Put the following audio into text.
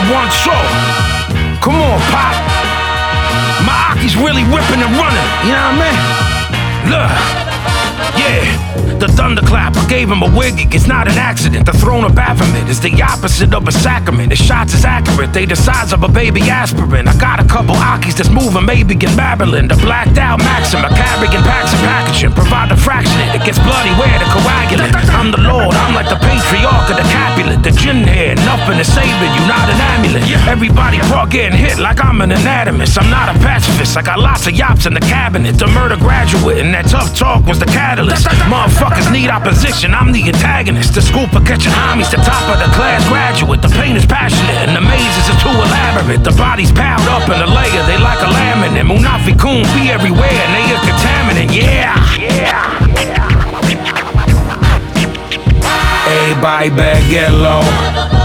one show. Come on, Pop. My Aki's really whipping and running, you know what I mean? Look, yeah, the thunderclap, I gave him a wig, it's not an accident. The throne of Baphomet is the opposite of a sacrament. His shots is accurate, they the size of a baby aspirin. I got a couple Akis that's moving, maybe in Babylon. The blacked out Maxim, I carrying packs and packaging. Provide the fraction, it gets bloody where the coagulant. I'm the Lord, I'm like the patriarch of the Capulet. The gin hair, nothing is saving you, not an amulet. Everybody brought getting hit like I'm an anatomist. I'm not a pacifist, I got lots of yops in the cabinet. The murder graduate and that tough talk was the catalyst. Motherfuckers need opposition, I'm the antagonist. The school for catching homies, the top of the class graduate. The pain is passionate and the mazes are too elaborate. The body's piled up in a layer, they like a laminate. Munafi Kun be everywhere and they are contaminant, yeah. Everybody better get low.